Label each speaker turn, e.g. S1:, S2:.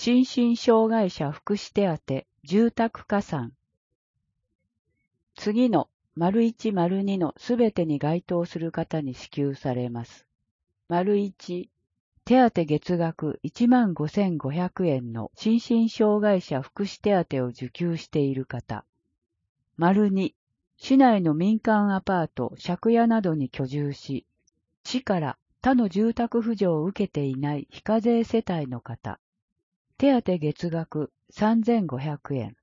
S1: 心身障害者福祉手当、住宅加算。次の1、2のすべてに該当する方に支給されます。1、手当月額15,500円の心身障害者福祉手当を受給している方。2、市内の民間アパート、借家などに居住し、市から他の住宅扶助を受けていない非課税世帯の方。手当月額3,500円。